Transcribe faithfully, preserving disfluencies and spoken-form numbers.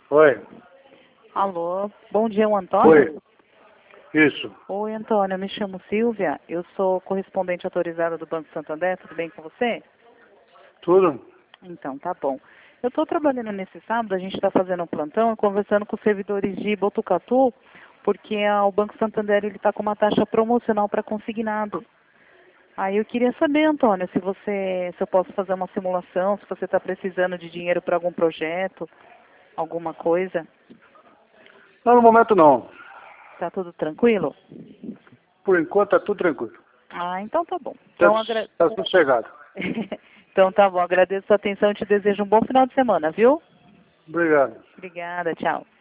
Oi. Alô, bom dia, o Antônio? Oi. Isso. Oi, Antônio, eu me chamo Silvia, eu sou correspondente autorizada do Banco Santander, tudo bem com você? Tudo? Então, tá bom. Eu estou trabalhando nesse sábado, a gente está fazendo um plantão e conversando com os servidores de Botucatu, porque a- o Banco Santander está com uma taxa promocional para consignado. Aí eu queria saber, Antônio, se você, se eu posso fazer uma simulação, se você está precisando de dinheiro para algum projeto, alguma coisa. Não, no momento não. Tá tudo tranquilo? Por enquanto tá tudo tranquilo. Ah, então tá bom. Tá, Então, agra... tá sossegado. então tá bom, agradeço a sua atenção e te desejo um bom final de semana, viu? Obrigado. Obrigada, tchau.